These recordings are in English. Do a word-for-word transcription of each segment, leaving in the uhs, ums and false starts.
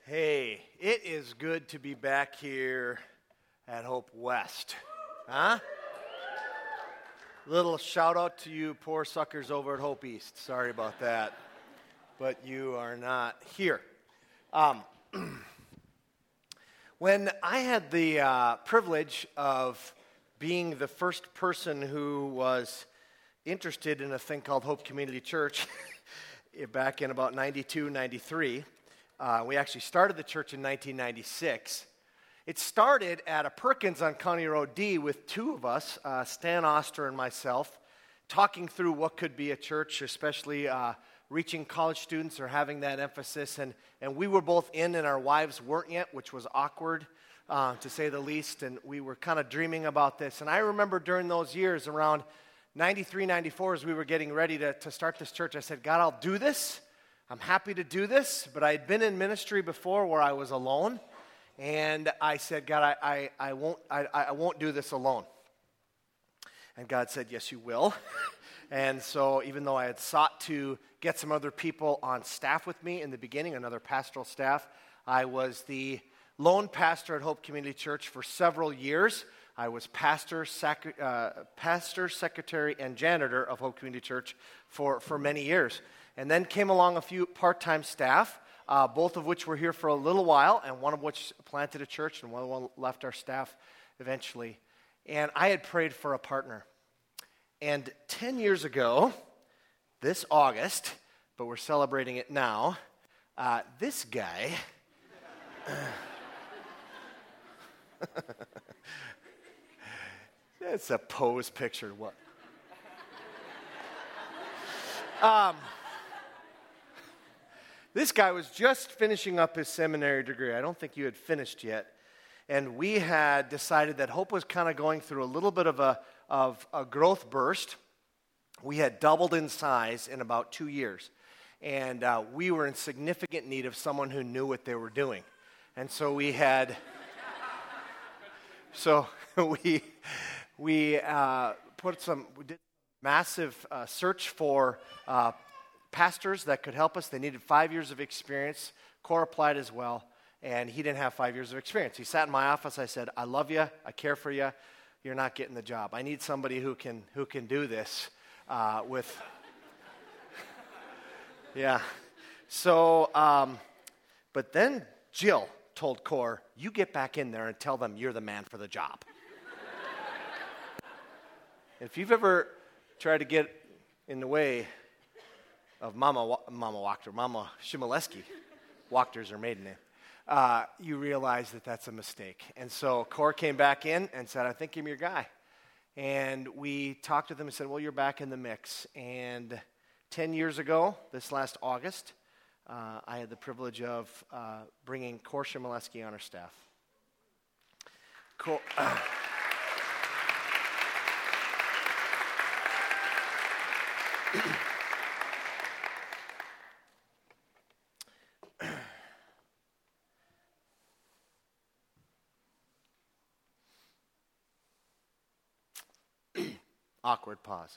Hey, it is good to be back here at Hope West. Huh? Little shout out to you poor suckers over at Hope East. Sorry about that, but you are not here. Um, when I had the uh, privilege of being the first person who was interested in a thing called Hope Community Church back in about ninety-two, ninety-three, uh, we actually started the church in nineteen ninety-six. It started at a Perkins on County Road D with two of us, uh, Stan Oster and myself, talking through what could be a church, especially uh, reaching college students or having that emphasis. And, and we were both in and our wives weren't yet, which was awkward, uh, to say the least. And we were kind of dreaming about this. And I remember during those years, around ninety-three, ninety-four, as we were getting ready to, to start this church, I said, God, I'll do this. I'm happy to do this. But I had been in ministry before where I was alone. And I said, God, I, I, I won't I, I won't do this alone. And God said, yes, you will. And so even though I had sought to get some other people on staff with me in the beginning, another pastoral staff, I was the lone pastor at Hope Community Church for several years. I was pastor, sec- uh, pastor, secretary, and janitor of Hope Community Church for, for many years. And then came along a few part-time staff, Uh, both of which were here for a little while, and one of which planted a church, and one, one left our staff eventually. And I had prayed for a partner. And ten years ago, this August, but we're celebrating it now, uh, this guy, it's a pose picture. What? Um... This guy was just finishing up his seminary degree. I don't think you had finished yet. And we had decided that Hope was kind of going through a little bit of a, of a growth burst. We had doubled in size in about two years. And uh, we were in significant need of someone who knew what they were doing. And so we had, so we, we uh, put some, we did massive uh, search for uh pastors that could help us. They needed five years of experience. Core applied as well, and he didn't have five years of experience. He sat in my office. I said, I love you. I care for you. You're not getting the job. I need somebody who can who can do this uh, with, yeah. So, um, but then Jill told Core, you get back in there and tell them you're the man for the job. If you've ever tried to get in the way of Mama Mama Wachter, Mama Shimoleski, Wachter's her maiden name, uh, you realize that that's a mistake. And so Core came back in and said, I think I'm your guy. And we talked to them and said, well, you're back in the mix. And ten years ago, this last August, uh, I had the privilege of uh, bringing Core Shimoleski on our staff. Core... Uh, Awkward pause.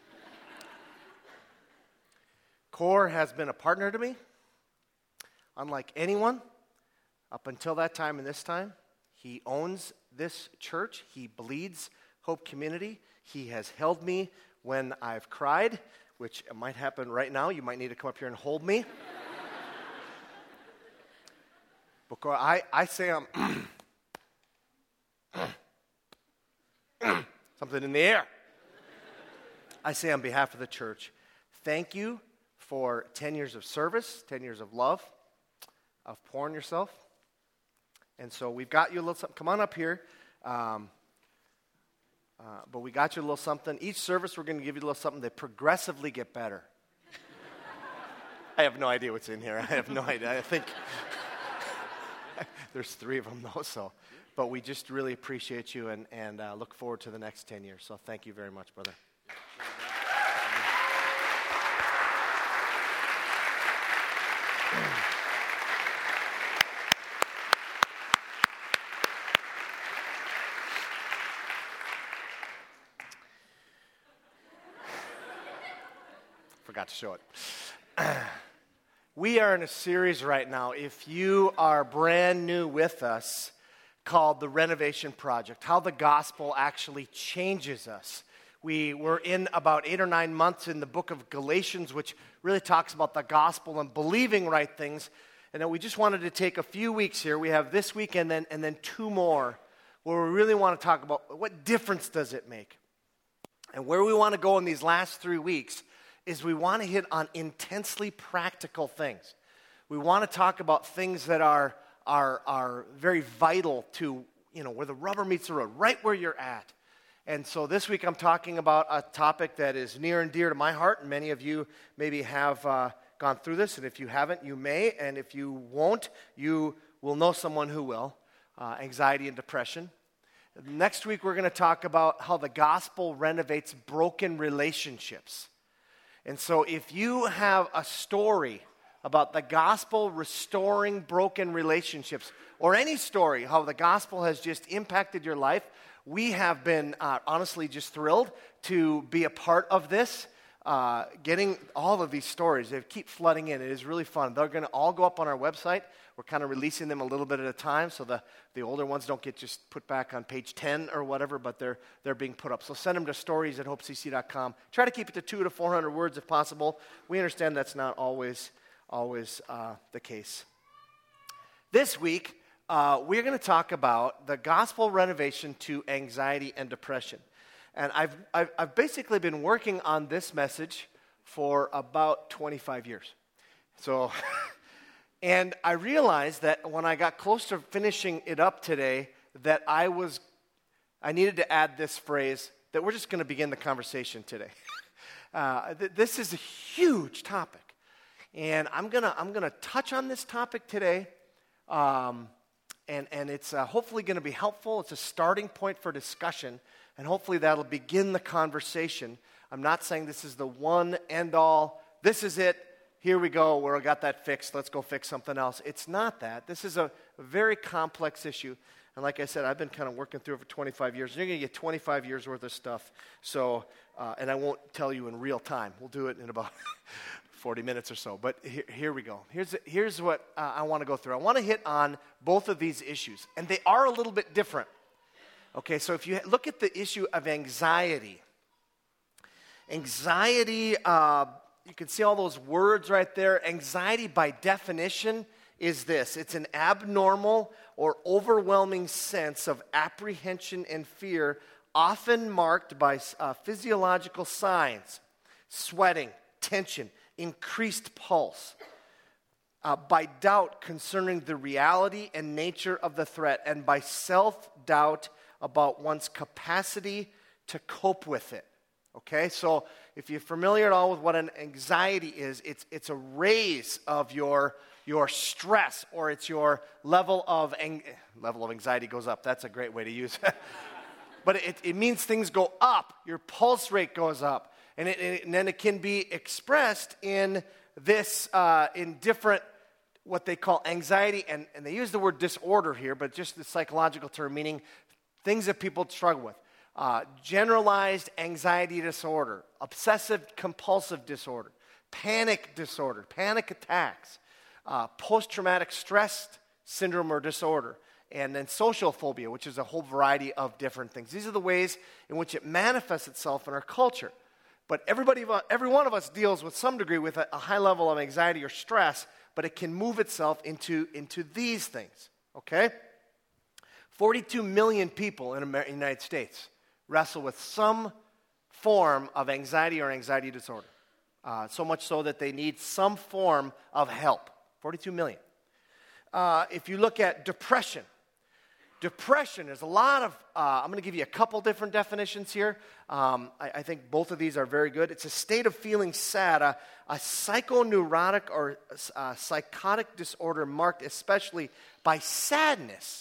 Core has been a partner to me, unlike anyone up until that time and this time. He owns this church. He bleeds Hope Community. He has held me when I've cried, which might happen right now. You might need to come up here and hold me. But Core, I, I say I'm something in the air. I say on behalf of the church, thank you for ten years of service, ten years of love, of pouring yourself. And so we've got you a little something. Come on up here. Um, uh, but we got you a little something. Each service we're going to give you a little something that progressively get better. I have no idea what's in here. I have no idea. I think there's three of them though. So, but we just really appreciate you and, and uh, look forward to the next ten years. So thank you very much, brother. Forgot to show it. We are in a series right now, if you are brand new with us, called The Renovation Project, how the gospel actually changes us. We were in about eight or nine months in the book of Galatians, which really talks about the gospel and believing right things. And then we just wanted to take a few weeks here. We have this week and then, and then two more where we really want to talk about what difference does it make. And where we want to go in these last three weeks is we want to hit on intensely practical things. We want to talk about things that are, are, are very vital to, you know, where the rubber meets the road, right where you're at. And so this week I'm talking about a topic that is near and dear to my heart, and many of you maybe have uh, gone through this, and if you haven't, you may, and if you won't, you will know someone who will, uh, anxiety and depression. Next week we're going to talk about how the gospel renovates broken relationships. And so if you have a story about the gospel restoring broken relationships, or any story how the gospel has just impacted your life, we have been uh, honestly just thrilled to be a part of this. Uh, getting all of these stories, they keep flooding in. It is really fun. They're going to all go up on our website. We're kind of releasing them a little bit at a time, so the, the older ones don't get just put back on page ten or whatever, but they're they're being put up. So send them to stories at hope c c dot com. Try to keep it to two to four hundred words if possible. We understand that's not always always uh, the case. This week, uh, we're going to talk about the gospel renovation to anxiety and depression. And I've, I've I've basically been working on this message for about twenty-five years. So, and I realized that when I got close to finishing it up today, that I was, I needed to add this phrase, that we're just going to begin the conversation today. uh, th- this is a huge topic. And I'm going to I'm gonna touch on this topic today. Um, and, and it's uh, hopefully going to be helpful. It's a starting point for discussion. And hopefully that'll begin the conversation. I'm not saying this is the one end all, this is it, here we go, we got that fixed, let's go fix something else. It's not that. This is a, a very complex issue. And like I said, I've been kind of working through it for twenty-five years. You're going to get twenty-five years worth of stuff. So, uh, and I won't tell you in real time. We'll do it in about forty minutes or so. But here, here we go. Here's, here's what uh, I want to go through. I want to hit on both of these issues. And they are a little bit different. Okay, so if you look at the issue of anxiety, anxiety, uh, you can see all those words right there. Anxiety, by definition, is this. It's an abnormal or overwhelming sense of apprehension and fear, often marked by uh, physiological signs, sweating, tension, increased pulse, uh, by doubt concerning the reality and nature of the threat, and by self-doubt about one's capacity to cope with it. Okay, so if you're familiar at all with what an anxiety is, it's it's a raise of your your stress, or it's your level of ang- level of anxiety goes up. That's a great way to use it. But it, it means things go up. Your pulse rate goes up, and, it, it, and then it can be expressed in this uh, in different what they call anxiety, and, and they use the word disorder here, but just the psychological term meaning things that people struggle with. Uh, generalized anxiety disorder, obsessive compulsive disorder, panic disorder, panic attacks, uh, post-traumatic stress syndrome or disorder, and then social phobia, which is a whole variety of different things. These are the ways in which it manifests itself in our culture. But everybody, every one of us deals with some degree with a, a high level of anxiety or stress, but it can move itself into, into these things, okay? forty-two million people in the United States wrestle with some form of anxiety or anxiety disorder. Uh, so much so that they need some form of help. forty-two million. Uh, if you look at depression, depression, there's a lot of, uh, I'm going to give you a couple different definitions here. Um, I, I think both of these are very good. It's a state of feeling sad, a, a psychoneurotic or a psychotic disorder marked especially by sadness,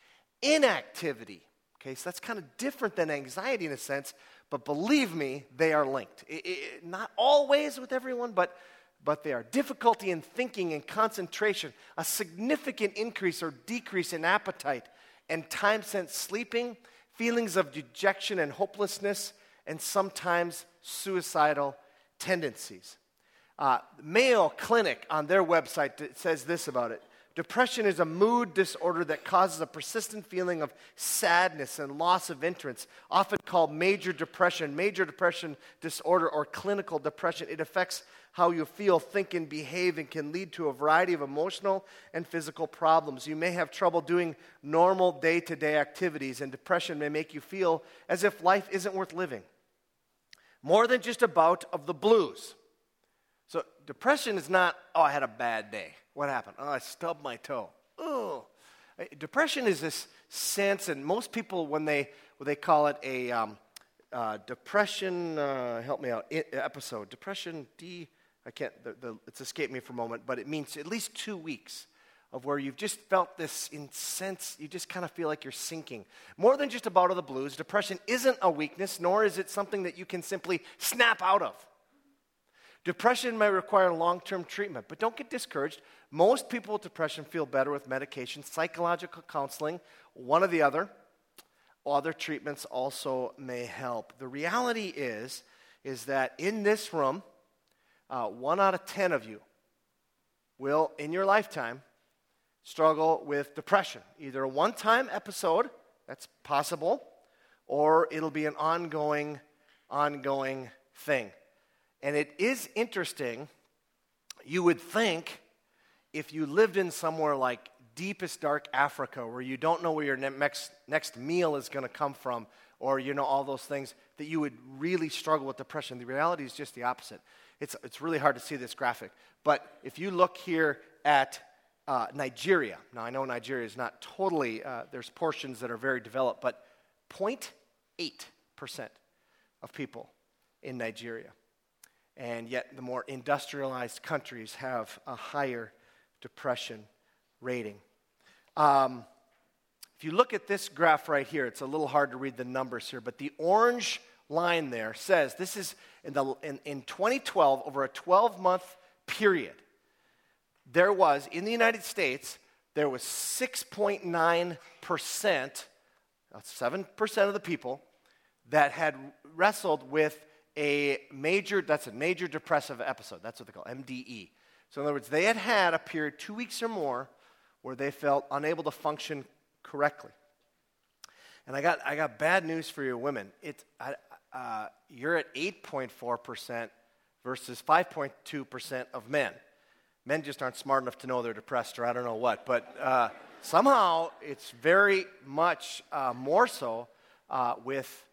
inactivity. Okay, so that's kind of different than anxiety in a sense, but believe me, they are linked. It, it, not always with everyone, but, but they are. Difficulty in thinking and concentration, a significant increase or decrease in appetite and time spent sleeping, feelings of dejection and hopelessness, and sometimes suicidal tendencies. Uh, Mayo Clinic on their website t- says this about it. Depression is a mood disorder that causes a persistent feeling of sadness and loss of interest, often called major depression, major depression disorder, or clinical depression. It affects how you feel, think, and behave, and can lead to a variety of emotional and physical problems. You may have trouble doing normal day-to-day activities, and depression may make you feel as if life isn't worth living. More than just a bout of the blues. So depression is not, oh, I had a bad day. What happened? Oh, I stubbed my toe. Oh. Depression is this sense, and most people, when they when they call it a um, uh, depression, uh, help me out, I, episode, depression, D, I can't, the, the, it's escaped me for a moment, but it means at least two weeks of where you've just felt this intense, you just kind of feel like you're sinking. More than just a bout of the blues, depression isn't a weakness, nor is it something that you can simply snap out of. Depression may require long-term treatment, but don't get discouraged. Most people with depression feel better with medication, psychological counseling, one or the other. Other treatments also may help. The reality is, is that in this room, uh, one out of ten of you will, in your lifetime, struggle with depression. Either a one-time episode, that's possible, or it'll be an ongoing, ongoing thing. And it is interesting, you would think if you lived in somewhere like deepest dark Africa where you don't know where your next, next meal is going to come from or, you know, all those things, that you would really struggle with depression. The reality is just the opposite. It's, it's really hard to see this graphic. But if you look here at uh, Nigeria, now I know Nigeria is not totally, uh, there's portions that are very developed, but zero point eight percent of people in Nigeria. And yet the more industrialized countries have a higher depression rating. Um, if you look at this graph right here, it's a little hard to read the numbers here, but the orange line there says, this is in, the, in, in twenty twelve, over a twelve-month period, there was, in the United States, there was six point nine percent, seven percent of the people that had wrestled with a major, that's a major depressive episode. That's what they call M D E. So in other words, they had had a period, two weeks or more, where they felt unable to function correctly. And I got I got bad news for you women. It, I, uh, you're at eight point four percent versus five point two percent of men. Men just aren't smart enough to know they're depressed, or I don't know what. But uh, somehow it's very much uh, more so uh, with,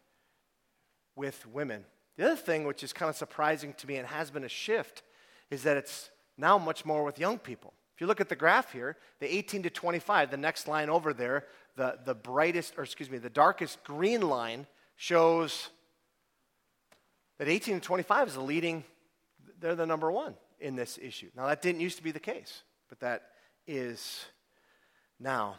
with women. The other thing, which is kind of surprising to me and has been a shift, is that it's now much more with young people. If you look at the graph here, the eighteen to twenty-five, the next line over there, the, the brightest, or excuse me, the darkest green line shows that eighteen to twenty-five is the leading, they're the number one in this issue. Now, that didn't used to be the case, but that is now.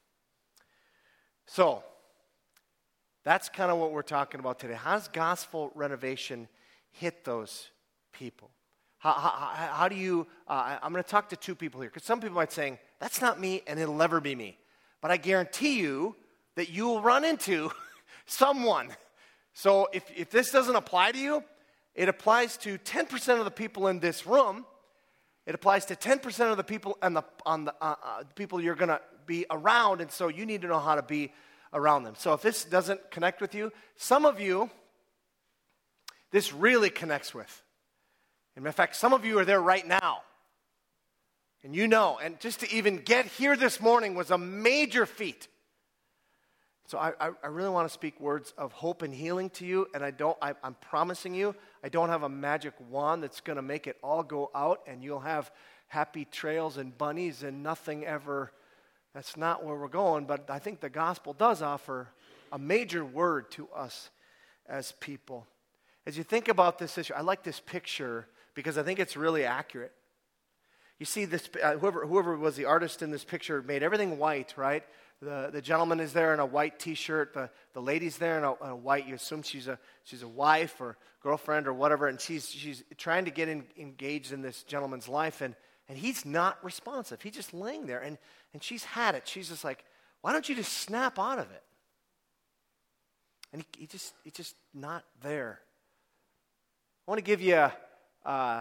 So, that's kind of what we're talking about today. How does gospel renovation hit those people? How, how, how do you, uh, I'm going to talk to two people here, because some people might be saying, that's not me, and it'll never be me. But I guarantee you that you will run into someone. So if, if this doesn't apply to you, it applies to ten percent of the people in this room. It applies to ten percent of the people on the, on the uh, uh, people you're going to be around, and so you need to know how to be around them. So if this doesn't connect with you, some of you, this really connects with. And in fact, some of you are there right now. And you know, and just to even get here this morning was a major feat. So I, I, I really want to speak words of hope and healing to you, and I don't, I, I'm promising you, I don't have a magic wand that's going to make it all go out, and you'll have happy trails and bunnies and nothing ever. That's not where we're going, but I think the gospel does offer a major word to us as people. As you think about this issue, I like this picture because I think it's really accurate. You see, this uh, whoever whoever was the artist in this picture made everything white, right? The the gentleman is there in a white T-shirt. The the lady's there in a, in a white. You assume she's a she's a wife or girlfriend or whatever, and she's she's trying to get in, engaged in this gentleman's life, and and he's not responsive. He's just laying there, and and she's had it. She's just like, why don't you just snap out of it? And he, he just he's just not there. I want to give you a, a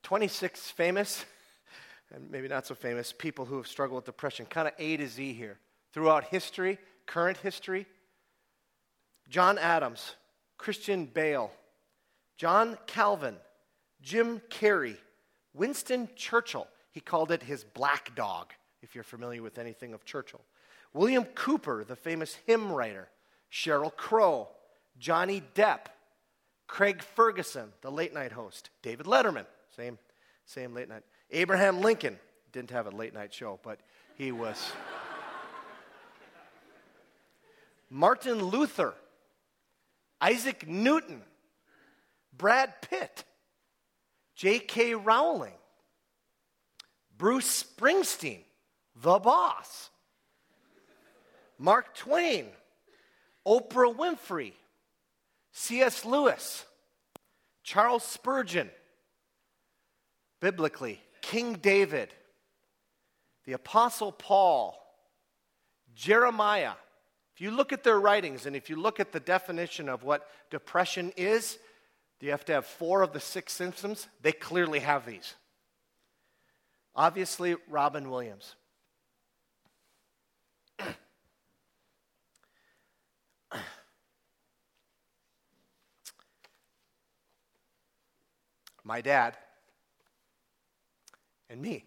twenty-six famous, and maybe not so famous, people who have struggled with depression, kind of A to Z here, throughout history, current history. John Adams, Christian Bale, John Calvin, Jim Carrey, Winston Churchill. He called it his black dog, if you're familiar with anything of Churchill. William Cooper, the famous hymn writer. Sheryl Crow, Johnny Depp, Craig Ferguson, the late night host. David Letterman, same, same late night. Abraham Lincoln, didn't have a late night show, but he was. Martin Luther, Isaac Newton, Brad Pitt, J K Rowling, Bruce Springsteen, the boss, Mark Twain, Oprah Winfrey, C S Lewis, Charles Spurgeon, biblically, King David, the Apostle Paul, Jeremiah. If you look at their writings and if you look at the definition of what depression is, do you have to have four of the six symptoms? They clearly have these. Obviously, Robin Williams. My dad and me.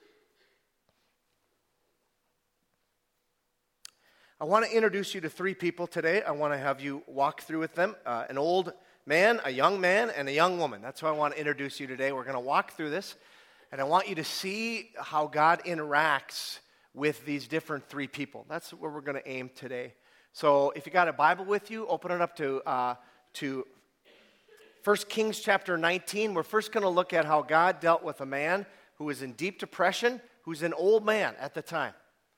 I want to introduce you to three people today. I want to have you walk through with them. Uh, an old man, a young man, and a young woman. That's who I want to introduce you today. We're going to walk through this, and I want you to see how God interacts with these different three people. That's where we're going to aim today. So if you got a Bible with you, open it up to uh, to First Kings chapter nineteen. We're first going to look at how God dealt with a man who was in deep depression, who's an old man at the time.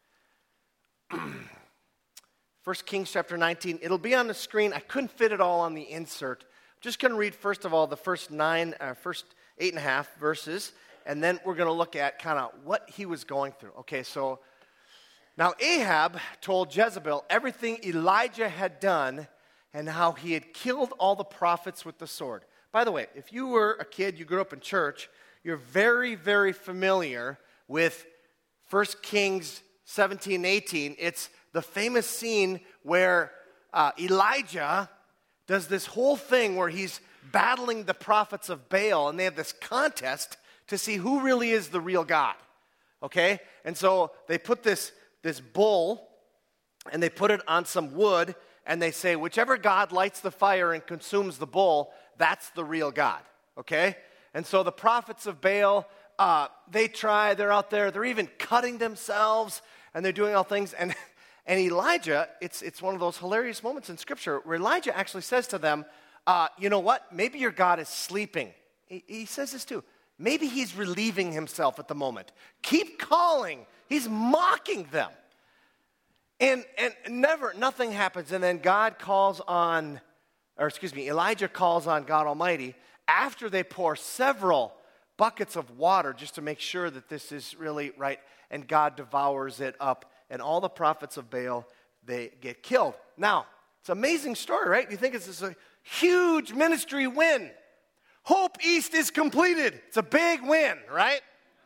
First Kings chapter nineteen. It'll be on the screen. I couldn't fit it all on the insert. I'm just going to read, first of all, the first nine, uh, first eight and a half verses, and then we're going to look at kind of what he was going through. Okay, so now Ahab told Jezebel everything Elijah had done and how he had killed all the prophets with the sword. By the way, if you were a kid, you grew up in church, you're very, very familiar with First Kings seventeen, eighteen. It's the famous scene where uh, Elijah does this whole thing where he's battling the prophets of Baal, and they have this contest to see who really is the real God, okay? And so they put this, this bull, and they put it on some wood, and they say, whichever God lights the fire and consumes the bull, that's the real God, okay? And so the prophets of Baal, uh, they try, they're out there, they're even cutting themselves, and they're doing all things, and And Elijah, it's it's one of those hilarious moments in Scripture where Elijah actually says to them, uh, you know what? Maybe your God is sleeping. He, he says this too. Maybe he's relieving himself at the moment. Keep calling. He's mocking them. And and never, nothing happens. And then God calls on, or excuse me, Elijah calls on God Almighty after they pour several buckets of water just to make sure that this is really right. And God devours it up. And all the prophets of Baal, they get killed. Now, it's an amazing story, right? You think it's this a huge ministry win. Hope East is completed. It's a big win, right?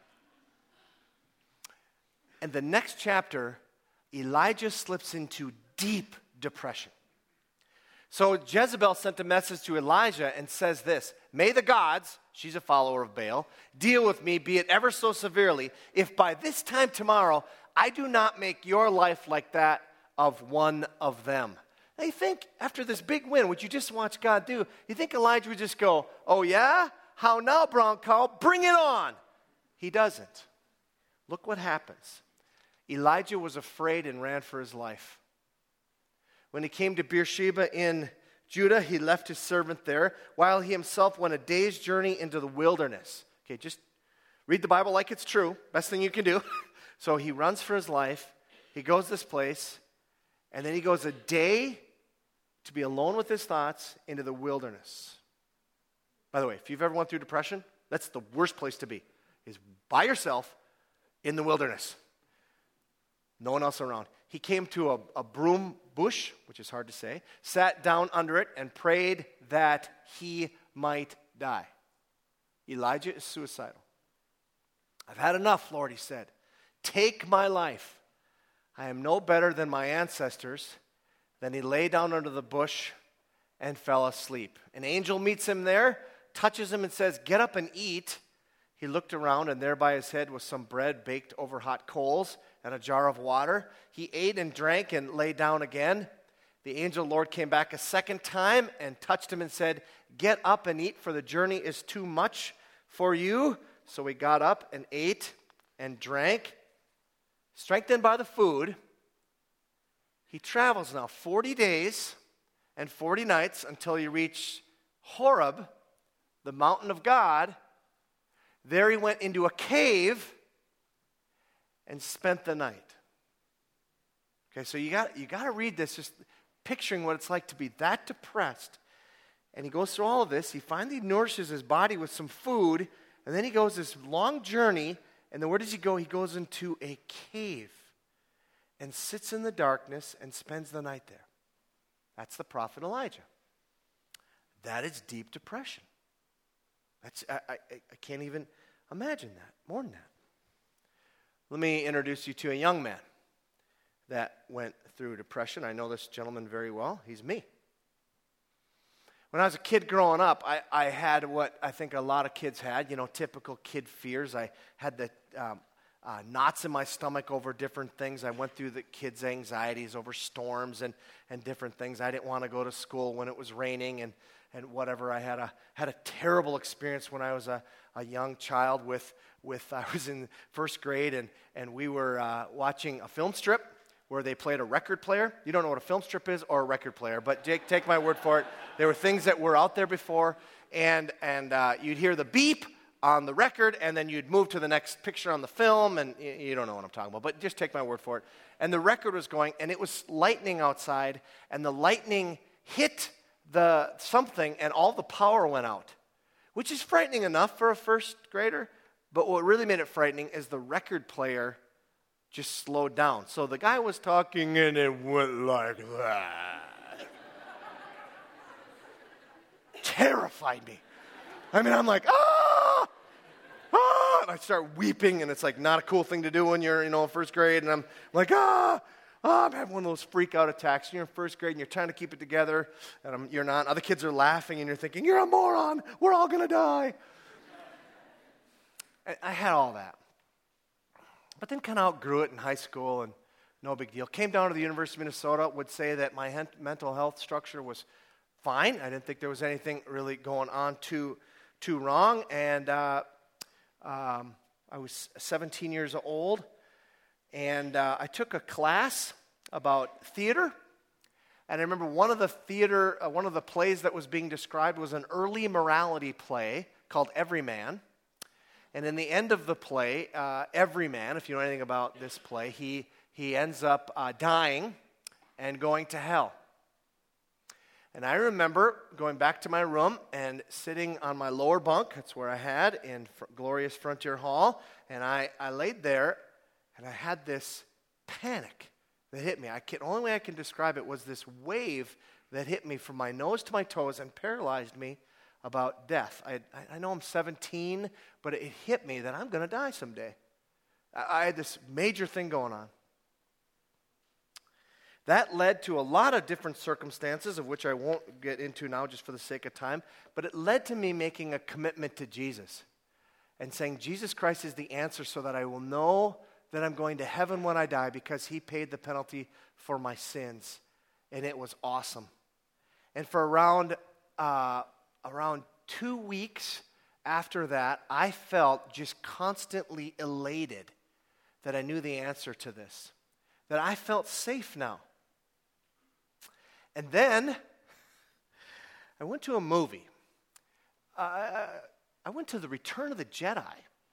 And the next chapter, Elijah slips into deep depression. So Jezebel sent a message to Elijah and says this, may the gods, she's a follower of Baal, deal with me, be it ever so severely, if by this time tomorrow I do not make your life like that of one of them. Now you think, after this big win, which you just watch God do, you think Elijah would just go, oh yeah? How now, brown cow? Bring it on. He doesn't. Look what happens. Elijah was afraid and ran for his life. When he came to Beersheba in Judah, he left his servant there, while he himself went a day's journey into the wilderness. Okay, just read the Bible like it's true. Best thing you can do. So he runs for his life. He goes this place, and then he goes a day to be alone with his thoughts into the wilderness. By the way, if you've ever went through depression, that's the worst place to be, is by yourself in the wilderness. No one else around. He came to a, a broom bush, which is hard to say, sat down under it, and prayed that he might die. Elijah is suicidal. I've had enough, Lord, he said. Take my life. I am no better than my ancestors. Then he lay down under the bush and fell asleep. An angel meets him there, touches him and says, get up and eat. He looked around, and there by his head was some bread baked over hot coals and a jar of water. He ate and drank and lay down again. The angel Lord came back a second time and touched him and said, get up and eat, for the journey is too much for you. So he got up and ate and drank. Strengthened by the food, he travels now forty days and forty nights until he reached Horeb, the mountain of God. There he went into a cave and spent the night. Okay, so you got you got to read this, just picturing what it's like to be that depressed. And he goes through all of this. He finally nourishes his body with some food, and then he goes this long journey. And then where does he go? He goes into a cave and sits in the darkness and spends the night there. That's the prophet Elijah. That is deep depression. That's I, I, I can't even imagine that, more than that. Let me introduce you to a young man that went through depression. I know this gentleman very well. He's me. When I was a kid growing up, I, I had what I think a lot of kids had, you know, typical kid fears. I had the um, uh, knots in my stomach over different things. I went through the kids' anxieties over storms and, and different things. I didn't want to go to school when it was raining and, and whatever. I had a had a terrible experience when I was a, a young child with, with I was in first grade, and, and we were uh, watching a film strip where they played a record player. You don't know what a film strip is or a record player, but Jake, take my word for it. There were things that were out there before, and and uh, you'd hear the beep on the record, and then you'd move to the next picture on the film, and you, you don't know what I'm talking about, but just take my word for it. And the record was going, and it was lightning outside, and the lightning hit the something, and all the power went out, which is frightening enough for a first grader, but what really made it frightening is the record player just slowed down. So the guy was talking and it went like that. Terrified me. I mean, I'm like, ah, ah, and I start weeping, and it's like not a cool thing to do when you're, you know, in first grade, and I'm like, ah, ah, I'm having one of those freak out attacks. You're in first grade, and you're trying to keep it together, and I'm, you're not. Other kids are laughing, and you're thinking, you're a moron. We're all going to die. And I had all that. But then kind of outgrew it in high school, and no big deal. Came down to the University of Minnesota, would say that my hen- mental health structure was fine. I didn't think there was anything really going on too, too wrong. And uh, um, I was seventeen years old, and uh, I took a class about theater. And I remember one of the theater, uh, one of the plays that was being described was an early morality play called Everyman. And in the end of the play, uh, Everyman, if you know anything about this play, he, he ends up uh, dying and going to hell. And I remember going back to my room and sitting on my lower bunk, that's where I had, in Fr- glorious Frontier Hall, and I, I laid there, and I had this panic that hit me. I can, only way I can describe it was this wave that hit me from my nose to my toes and paralyzed me about death. I, I know I'm seventeen, but it hit me that I'm going to die someday. I, I had this major thing going on. That led to a lot of different circumstances, of which I won't get into now just for the sake of time, but it led to me making a commitment to Jesus and saying, Jesus Christ is the answer so that I will know that I'm going to heaven when I die because he paid the penalty for my sins. And it was awesome. And for around... Uh, Around two weeks after that, I felt just constantly elated that I knew the answer to this, that I felt safe now. And then I went to a movie. Uh, I went to The Return of the Jedi.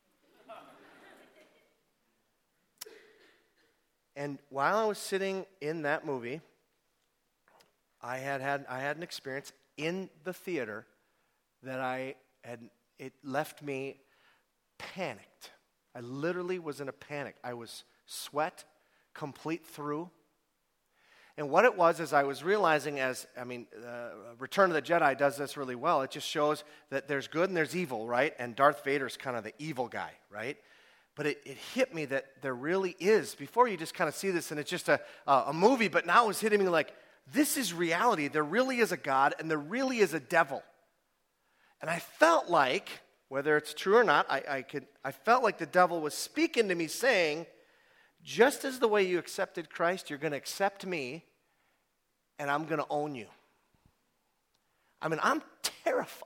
And while I was sitting in that movie, I had had I had an experience in the theater that I had, it left me panicked. I literally was in a panic. I was sweat complete through. And what it was is I was realizing as, I mean, uh, Return of the Jedi does this really well. It just shows that there's good and there's evil, right? And Darth Vader's kind of the evil guy, right? But it, it hit me that there really is, before you just kind of see this and it's just a, uh, a movie, but now it's hitting me like, this is reality. There really is a God and there really is a devil. And I felt like, whether it's true or not, I, I could. I felt like the devil was speaking to me saying, just as the way you accepted Christ, you're going to accept me, and I'm going to own you. I mean, I'm terrified.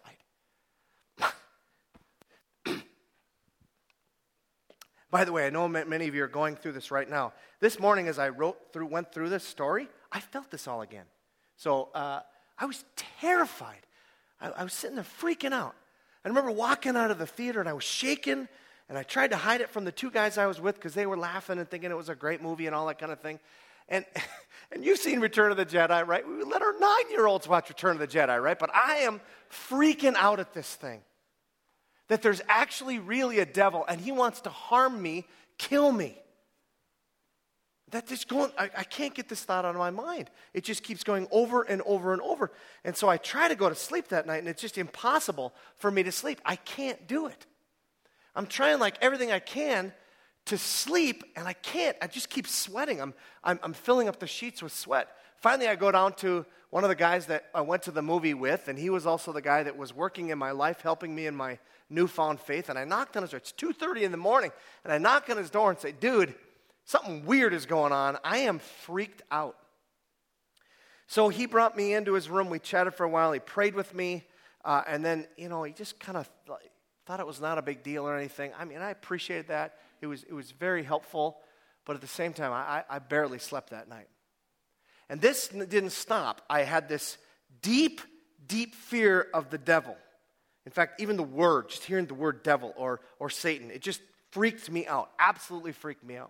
By the way, I know many of you are going through this right now. This morning as I wrote through, went through this story, I felt this all again. So uh, I was terrified. I, I was sitting there freaking out. I remember walking out of the theater and I was shaking, and I tried to hide it from the two guys I was with because they were laughing and thinking it was a great movie and all that kind of thing. And and you've seen Return of the Jedi, right? We let our nine-year-olds watch Return of the Jedi, right? But I am freaking out at this thing. That there's actually really a devil, and he wants to harm me, kill me. That just going, I, I can't get this thought out of my mind. It just keeps going over and over and over. And so I try to go to sleep that night, and it's just impossible for me to sleep. I can't do it. I'm trying like everything I can to sleep, and I can't. I just keep sweating. I'm, I'm, I'm filling up the sheets with sweat. Finally, I go down to one of the guys that I went to the movie with, and he was also the guy that was working in my life, helping me in my newfound faith. And I knocked on his door. It's two thirty in the morning, and I knock on his door and say, dude, something weird is going on. I am freaked out. So he brought me into his room. We chatted for a while. He prayed with me, uh, and then, you know, he just kind of thought it was not a big deal or anything. I mean, I appreciated that. It was it was very helpful, but at the same time, I, I barely slept that night. And this didn't stop. I had this deep, deep fear of the devil. In fact, even the word, just hearing the word devil or, or Satan, it just freaked me out, absolutely freaked me out.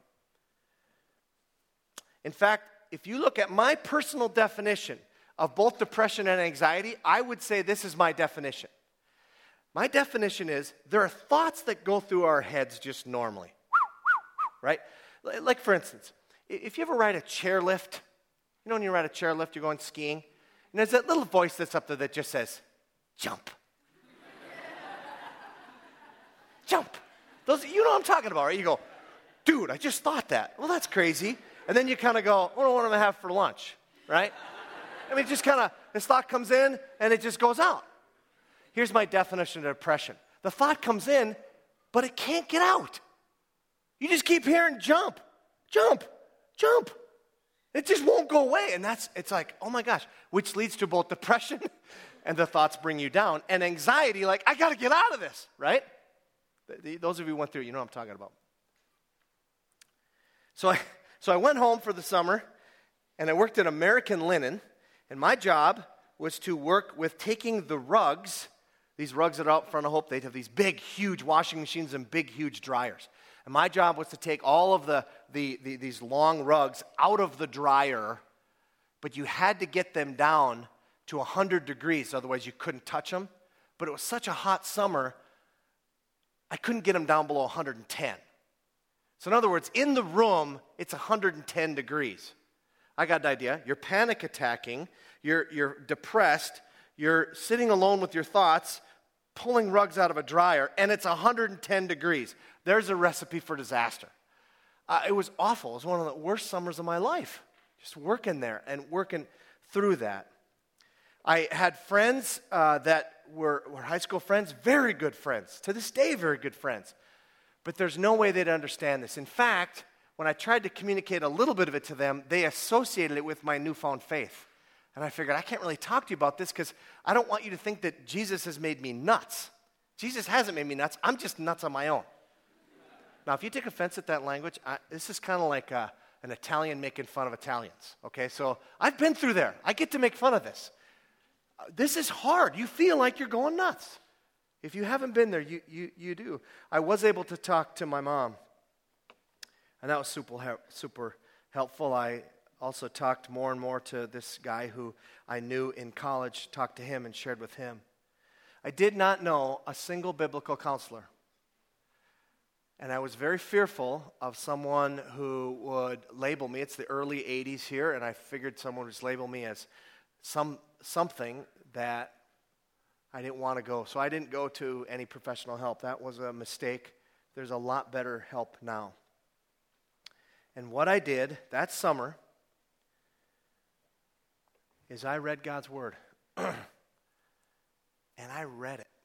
In fact, if you look at my personal definition of both depression and anxiety, I would say this is my definition. My definition is there are thoughts that go through our heads just normally, right? Like, for instance, if you ever ride a chairlift, you know when you ride a chairlift, you're going skiing, and there's that little voice that's up there that just says, jump. Jump. Those, you know what I'm talking about, right? You go, dude, I just thought that. Well, that's crazy. And then you kind of go, oh, what am I have for lunch, right? I mean, just kind of, this thought comes in, and it just goes out. Here's my definition of depression. The thought comes in, but it can't get out. You just keep hearing jump, jump, jump. It just won't go away. And that's, it's like, oh my gosh, which leads to both depression and the thoughts bring you down, and anxiety, like, I got to get out of this, right? Those of you who went through it, you know what I'm talking about. So I, so I went home for the summer, and I worked at American Linen, and my job was to work with taking the rugs, these rugs that are out front of Hope, they'd have these big, huge washing machines and big, huge dryers. And my job was to take all of the, the, the these long rugs out of the dryer, but you had to get them down to one hundred degrees, otherwise you couldn't touch them. But it was such a hot summer, I couldn't get them down below one hundred ten. So in other words, in the room, it's one hundred ten degrees. I got an idea. You're panic attacking, you're, you're depressed, you're sitting alone with your thoughts, pulling rugs out of a dryer, and it's one hundred ten degrees. There's a recipe for disaster. Uh, it was awful. It was one of the worst summers of my life, just working there and working through that. I had friends uh, that were, were high school friends, very good friends. To this day, very good friends. But there's no way they'd understand this. In fact, when I tried to communicate a little bit of it to them, they associated it with my newfound faith. And I figured, I can't really talk to you about this because I don't want you to think that Jesus has made me nuts. Jesus hasn't made me nuts. I'm just nuts on my own. Now, if you take offense at that language, I, this is kind of like a, an Italian making fun of Italians. Okay, so I've been through there. I get to make fun of this. Uh, this is hard. You feel like you're going nuts. If you haven't been there, you, you, you do. I was able to talk to my mom, and that was super, super helpful. I also talked more and more to this guy who I knew in college, talked to him and shared with him. I did not know a single biblical counselor. And I was very fearful of someone who would label me. It's the early eighties here, and I figured someone would just label me as some something that I didn't want to go. So I didn't go to any professional help. That was a mistake. There's a lot better help now. And what I did that summer is I read God's Word. And I read it.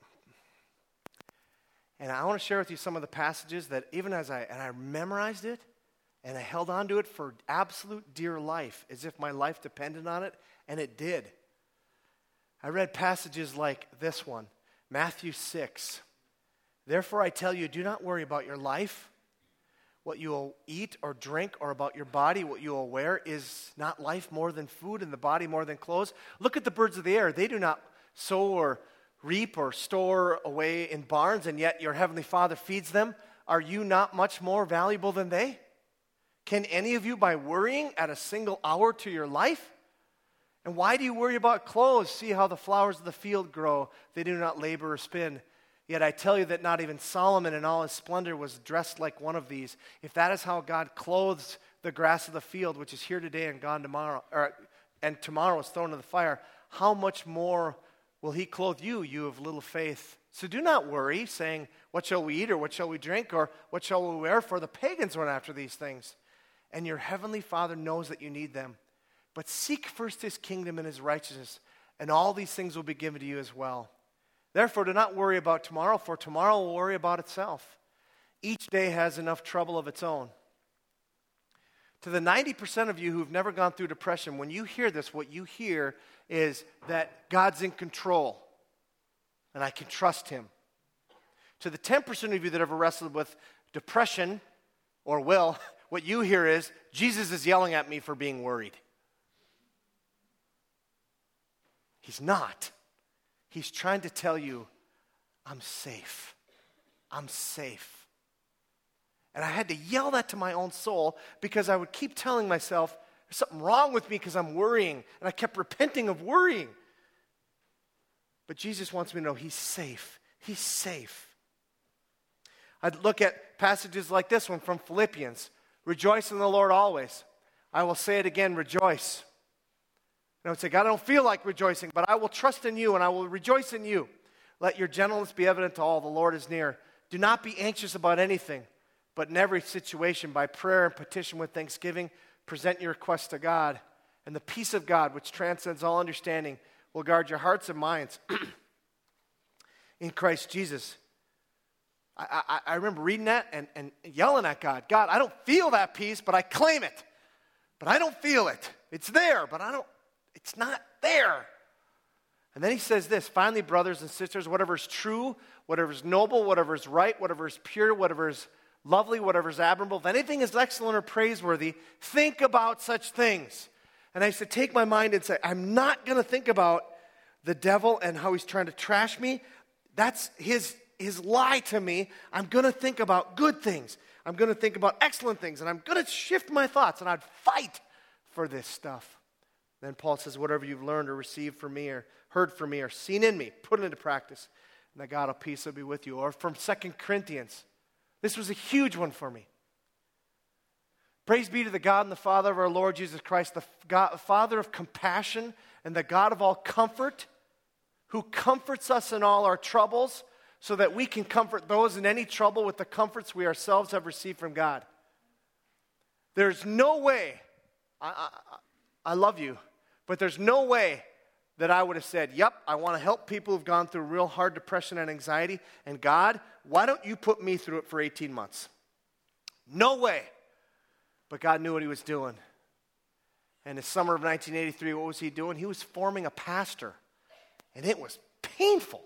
And I want to share with you some of the passages that even as I, and I memorized it, and I held on to it for absolute dear life, as if my life depended on it, and it did. I read passages like this one, Matthew six. Therefore I tell you, do not worry about your life, what you will eat or drink, or about your body, what you will wear. Is not life more than food, and the body more than clothes? Look at the birds of the air. They do not sow or reap or store away in barns, and yet your heavenly Father feeds them. Are you not much more valuable than they? Can any of you, by worrying, add a single hour to your life? And why do you worry about clothes? See how the flowers of the field grow. They do not labor or spin. Yet I tell you that not even Solomon in all his splendor was dressed like one of these. If that is how God clothes the grass of the field, which is here today and gone tomorrow, or, and tomorrow is thrown into the fire, how much more will he clothe you, you of little faith? So do not worry, saying, what shall we eat, or what shall we drink, or what shall we wear? For the pagans run after these things. And your heavenly Father knows that you need them. But seek first his kingdom and his righteousness, and all these things will be given to you as well. Therefore, do not worry about tomorrow, for tomorrow will worry about itself. Each day has enough trouble of its own. To the ninety percent of you who've never gone through depression, when you hear this, what you hear is that God's in control, and I can trust him. To the ten percent of you that ever wrestled with depression, or will, what you hear is, Jesus is yelling at me for being worried. He's not. He's trying to tell you, I'm safe. I'm safe. And I had to yell that to my own soul because I would keep telling myself, there's something wrong with me because I'm worrying. And I kept repenting of worrying. But Jesus wants me to know he's safe. He's safe. I'd look at passages like this one from Philippians. Rejoice in the Lord always. I will say it again, rejoice. And I would say, God, I don't feel like rejoicing, but I will trust in you and I will rejoice in you. Let your gentleness be evident to all. The Lord is near. Do not be anxious about anything, but in every situation, by prayer and petition with thanksgiving, present your requests to God. And the peace of God, which transcends all understanding, will guard your hearts and minds in Christ Jesus. I, I, I remember reading that and, and yelling at God. God, I don't feel that peace, but I claim it. But I don't feel it. It's there, but I don't. It's not there. And then he says this, finally, brothers and sisters, whatever is true, whatever is noble, whatever is right, whatever is pure, whatever is lovely, whatever is admirable, if anything is excellent or praiseworthy, think about such things. And I used to take my mind and say, I'm not going to think about the devil and how he's trying to trash me. That's his, his lie to me. I'm going to think about good things. I'm going to think about excellent things. And I'm going to shift my thoughts. And I'd fight for this stuff. Then Paul says, whatever you've learned or received from me or heard from me or seen in me, put it into practice. And the God of peace will be with you. Or from Second Corinthians. This was a huge one for me. Praise be to the God and the Father of our Lord Jesus Christ, the God, Father of compassion and the God of all comfort, who comforts us in all our troubles, so that we can comfort those in any trouble with the comforts we ourselves have received from God. There's no way, I, I, I love you, but there's no way that I would have said, yep, I want to help people who've gone through real hard depression and anxiety, and God, why don't you put me through it for eighteen months? No way. But God knew what he was doing. And the summer of nineteen eighty-three, what was he doing? He was forming a pastor, and it was painful.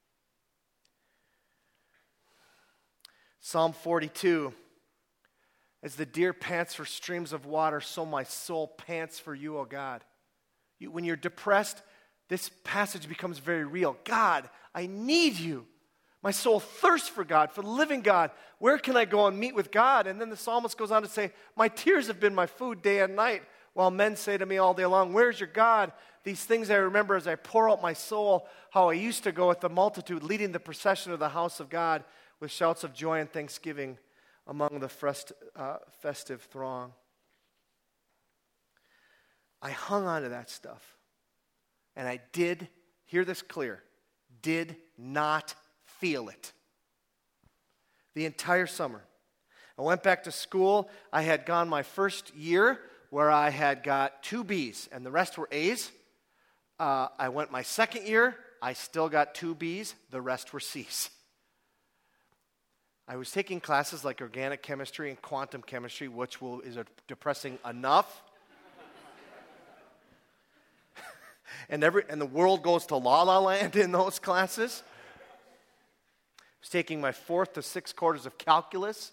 Psalm forty-two, as the deer pants for streams of water, so my soul pants for you, O God. You, when you're depressed, this passage becomes very real. God, I need you. My soul thirsts for God, for the living God. Where can I go and meet with God? And then the psalmist goes on to say, my tears have been my food day and night, while men say to me all day long, where's your God? These things I remember as I pour out my soul, how I used to go with the multitude, leading the procession of the house of God with shouts of joy and thanksgiving. among the frest, uh, festive throng. I hung on to that stuff. And I did, hear this clear, did not feel it. The entire summer. I went back to school. I had gone my first year where I had got two B's and the rest were A's. Uh, I went my second year. I still got two B's. The rest were C's. I was taking classes like organic chemistry and quantum chemistry, which will, is depressing enough. and every and the world goes to la la land in those classes. I was taking my fourth to sixth quarters of calculus.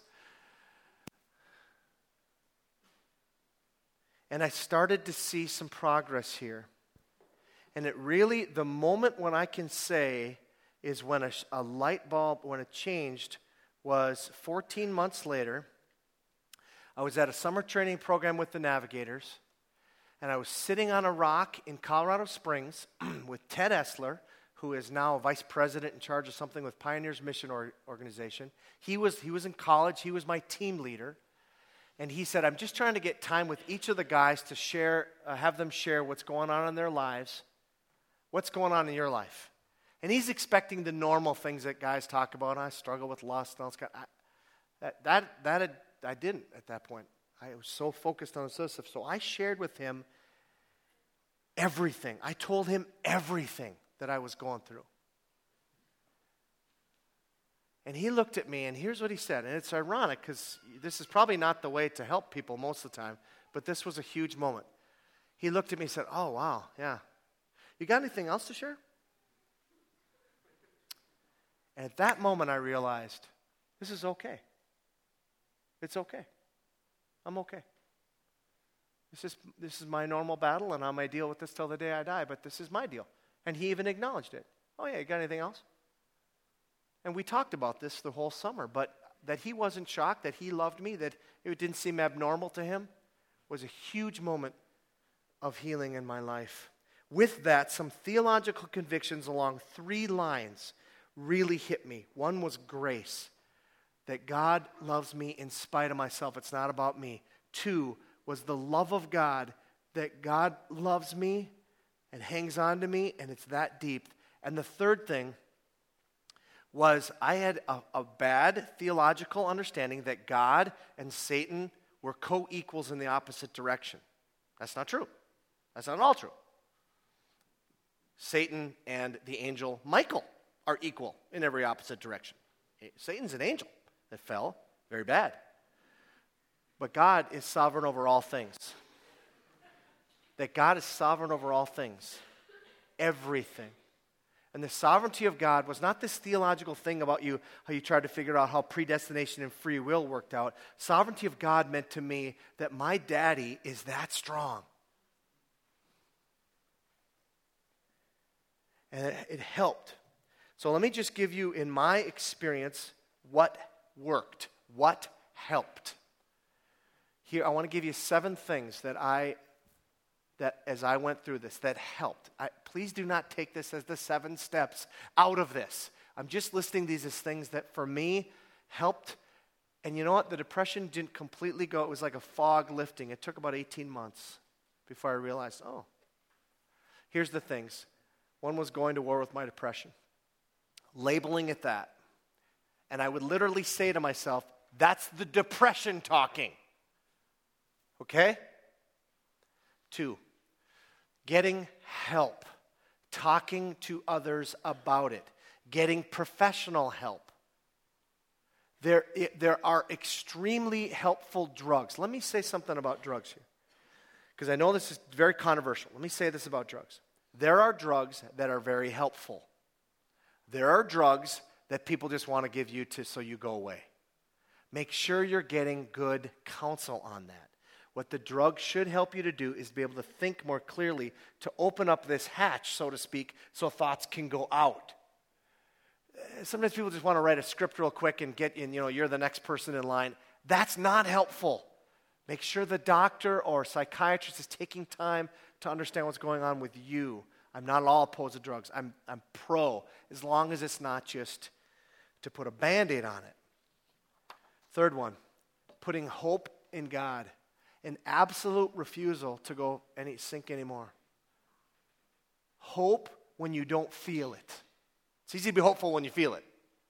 And I started to see some progress here. And it really, the moment when I can say is when a, a light bulb, when it changed, was fourteen months later. I was at a summer training program with the Navigators, and I was sitting on a rock in Colorado Springs with Ted Essler, who is now vice president in charge of something with Pioneers Mission or, Organization. He was, he was in college. He was my team leader. And he said, I'm just trying to get time with each of the guys to share, uh, have them share what's going on in their lives. What's going on in your life? And he's expecting the normal things that guys talk about. I struggle with lust and all this kind of, I, that, that, that had, I didn't at that point. I was so focused on this stuff. So I shared with him everything. I told him everything that I was going through. And he looked at me, and here's what he said. And it's ironic, because this is probably not the way to help people most of the time, but this was a huge moment. He looked at me and said, oh, wow, yeah. You got anything else to share? And at that moment, I realized, this is okay. It's okay. I'm okay. This is, this is my normal battle, and I may deal with this till the day I die, but this is my deal. And he even acknowledged it. Oh, yeah, you got anything else? And we talked about this the whole summer, but that he wasn't shocked, that he loved me, that it didn't seem abnormal to him, was a huge moment of healing in my life. With that, some theological convictions along three lines really hit me. One was grace, that God loves me in spite of myself. It's not about me. Two was the love of God, that God loves me and hangs on to me, and it's that deep. And the third thing was I had a, a bad theological understanding that God and Satan were co-equals in the opposite direction. That's not true. That's not at all true. Satan and the angel Michael are equal in every opposite direction. Satan's an angel that fell, very bad. But God is sovereign over all things. That God is sovereign over all things. Everything. And the sovereignty of God was not this theological thing about you, how you tried to figure out how predestination and free will worked out. Sovereignty of God meant to me that my daddy is that strong. And it, it helped. So let me just give you, in my experience, what worked, what helped. Here, I want to give you seven things that I that as I went through this, that helped. I, please do not take this as the seven steps out of this. I'm just listing these as things that for me helped. And you know what? The depression didn't completely go. It was like a fog lifting. It took about eighteen months before I realized, oh, here's the things. One was going to war with my depression. Labeling it that. And I would literally say to myself, that's the depression talking. Okay? Two, getting help, talking to others about it, getting professional help. There, there are extremely helpful drugs. Let me say something about drugs here, because I know this is very controversial. Let me say this about drugs. There are drugs that are very helpful. There are drugs that people just want to give you to so you go away. Make sure you're getting good counsel on that. What the drug should help you to do is be able to think more clearly, to open up this hatch, so to speak, so thoughts can go out. Sometimes people just want to write a script real quick and get in, you know, you're the next person in line. That's not helpful. Make sure the doctor or psychiatrist is taking time to understand what's going on with you. I'm not at all opposed to drugs. I'm, I'm pro, as long as it's not just to put a Band-Aid on it. Third one, putting hope in God, an absolute refusal to go any sink anymore. Hope when you don't feel it. It's easy to be hopeful when you feel it.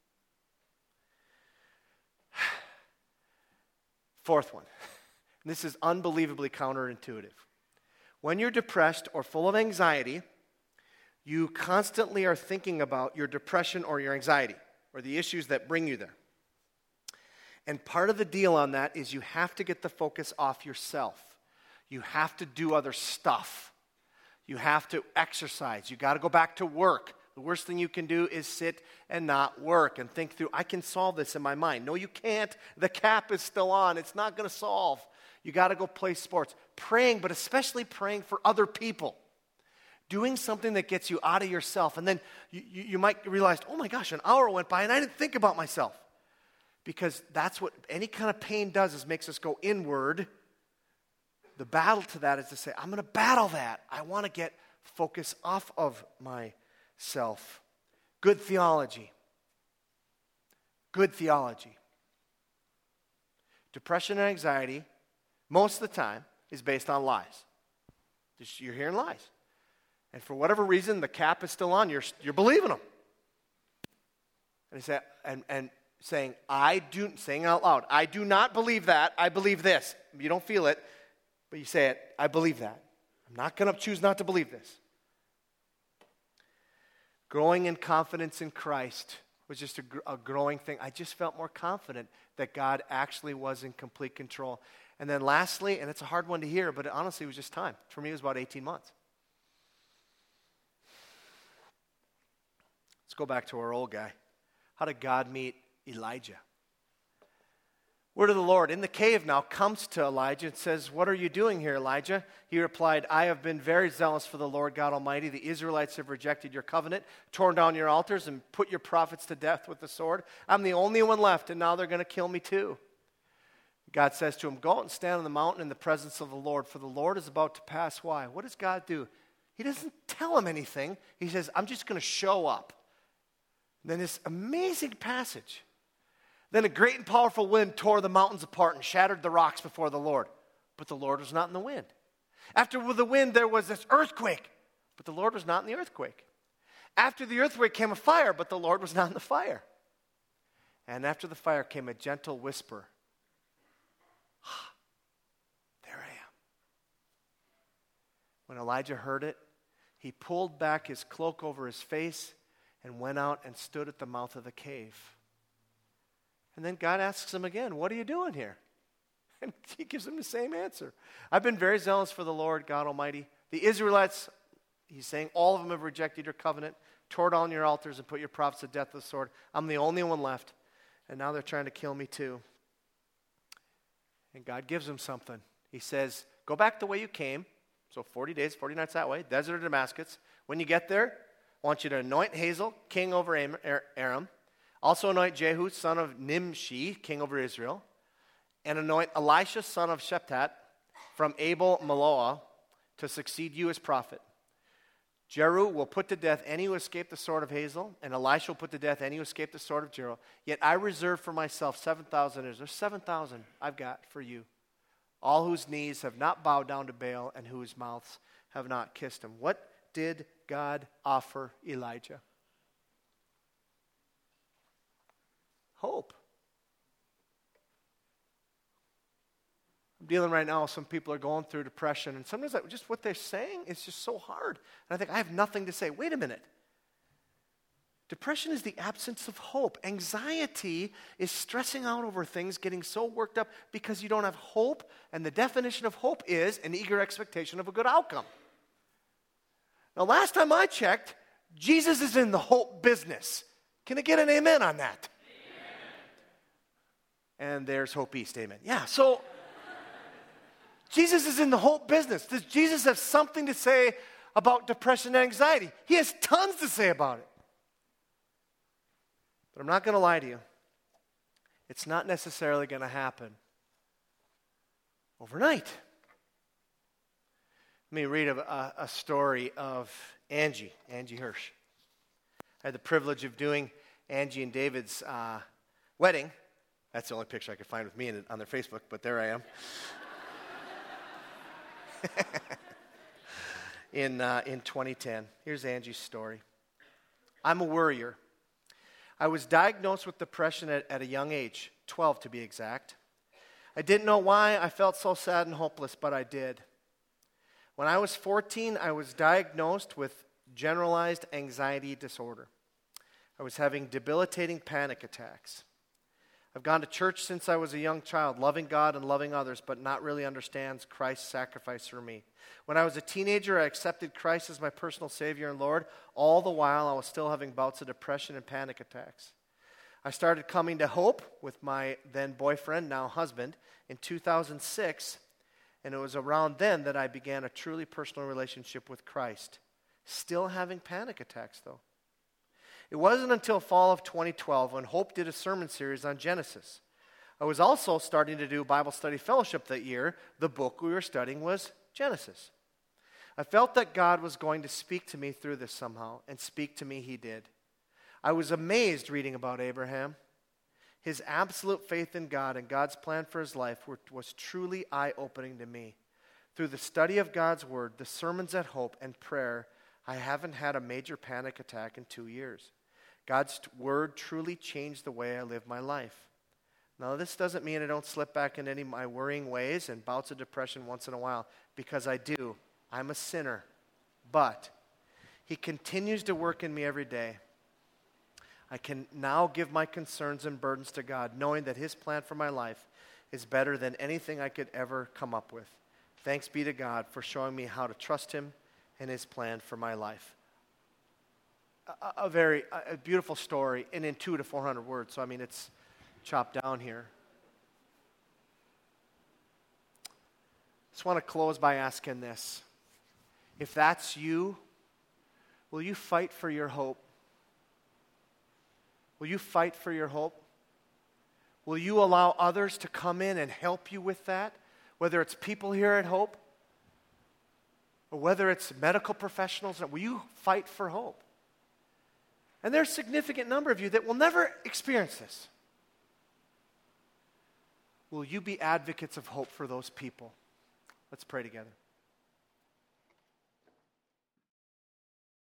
Fourth one. This is unbelievably counterintuitive. When you're depressed or full of anxiety, you constantly are thinking about your depression or your anxiety or the issues that bring you there. And part of the deal on that is you have to get the focus off yourself. You have to do other stuff. You have to exercise. You got to go back to work. The worst thing you can do is sit and not work and think through, I can solve this in my mind. No, you can't. The cap is still on. It's not going to solve. You got to go play sports. Praying, but especially praying for other people. Doing something that gets you out of yourself. And then you, you, you might realize, oh my gosh, an hour went by and I didn't think about myself. Because that's what any kind of pain does, is makes us go inward. The battle to that is to say, I'm going to battle that. I want to get focus off of myself. Good theology. Good theology. Depression and anxiety, most of the time, is based on lies. Just, you're hearing lies. And for whatever reason, the cap is still on. You're, you're believing them. And, he said, and, and saying, I do, saying out loud, I do not believe that. I believe this. You don't feel it, but you say it, I believe that. I'm not going to choose not to believe this. Growing in confidence in Christ was just a, a growing thing. I just felt more confident that God actually was in complete control. And then lastly, and it's a hard one to hear, but it honestly was just time. For me, it was about eighteen months. Let's go back to our old guy. How did God meet Elijah? Word of the Lord in the cave now comes to Elijah and says, what are you doing here, Elijah? He replied, I have been very zealous for the Lord God Almighty. The Israelites have rejected your covenant, torn down your altars, and put your prophets to death with the sword. I'm the only one left, and now they're going to kill me too. God says to him, go out and stand on the mountain in the presence of the Lord, for the Lord is about to pass. Why? What does God do? He doesn't tell him anything. He says, I'm just going to show up. And then this amazing passage. Then a great and powerful wind tore the mountains apart and shattered the rocks before the Lord. But the Lord was not in the wind. After the wind, there was this earthquake. But the Lord was not in the earthquake. After the earthquake came a fire, but the Lord was not in the fire. And after the fire came a gentle whisper. Ah, there I am. When Elijah heard it, he pulled back his cloak over his face and went out and stood at the mouth of the cave. And then God asks him again, what are you doing here? And he gives him the same answer. I've been very zealous for the Lord God Almighty. The Israelites, he's saying, all of them have rejected your covenant, tore down your altars, and put your prophets to death with the sword. I'm the only one left. And now they're trying to kill me too. And God gives him something. He says, go back the way you came. So forty days, forty nights that way, desert of Damascus. When you get there, I want you to anoint Hazael, king over Aram. Also anoint Jehu, son of Nimshi, king over Israel. And anoint Elisha, son of Shephat, from Abel Meholah, to succeed you as prophet. Jehu will put to death any who escape the sword of Hazael, and Elisha will put to death any who escape the sword of Jehu. Yet I reserve for myself seven thousand. There's seven thousand I've got for you. All whose knees have not bowed down to Baal, and whose mouths have not kissed him. What did God offer Elijah? Hope. I'm dealing right now with some people are going through depression, and sometimes I, just what they're saying is just so hard. And I think, I have nothing to say. Wait a minute. Depression is the absence of hope. Anxiety is stressing out over things, getting so worked up because you don't have hope, and the definition of hope is an eager expectation of a good outcome. Now, last time I checked, Jesus is in the hope business. Can I get an amen on that? And there's Hope East, amen. Yeah, so Jesus is in the hope business. Does Jesus have something to say about depression and anxiety? He has tons to say about it. But I'm not going to lie to you. It's not necessarily going to happen overnight. Let me read a, a story of Angie, Angie Hirsch. I had the privilege of doing Angie and David's uh, wedding That's the only picture I could find with me in, on their Facebook, but there I am. in, uh, in twenty ten. Here's Angie's story. I'm a worrier. I was diagnosed with depression at, at a young age, twelve to be exact. I didn't know why I felt so sad and hopeless, but I did. When I was fourteen, I was diagnosed with generalized anxiety disorder. I was having debilitating panic attacks. I've gone to church since I was a young child, loving God and loving others, but not really understands Christ's sacrifice for me. When I was a teenager, I accepted Christ as my personal Savior and Lord. All the while, I was still having bouts of depression and panic attacks. I started coming to Hope with my then boyfriend, now husband, in two thousand six, and it was around then that I began a truly personal relationship with Christ. Still having panic attacks, though. It wasn't until fall of twenty twelve when Hope did a sermon series on Genesis. I was also starting to do Bible study fellowship that year. The book we were studying was Genesis. I felt that God was going to speak to me through this somehow, and speak to me he did. I was amazed reading about Abraham. His absolute faith in God and God's plan for his life were, was truly eye-opening to me. Through the study of God's word, the sermons at Hope, and prayer, I haven't had a major panic attack in two years. God's word truly changed the way I live my life. Now, this doesn't mean I don't slip back into any of my worrying ways and bouts of depression once in a while, because I do. I'm a sinner. But he continues to work in me every day. I can now give my concerns and burdens to God, knowing that his plan for my life is better than anything I could ever come up with. Thanks be to God for showing me how to trust him and his plan for my life. A, a very a beautiful story, and in two to four hundred words. So I mean, it's chopped down here. Just want to close by asking this: if that's you, will you fight for your hope? Will you fight for your hope? Will you allow others to come in and help you with that? Whether it's people here at Hope, or whether it's medical professionals, will you fight for hope? And there's a significant number of you that will never experience this. Will you be advocates of hope for those people? Let's pray together.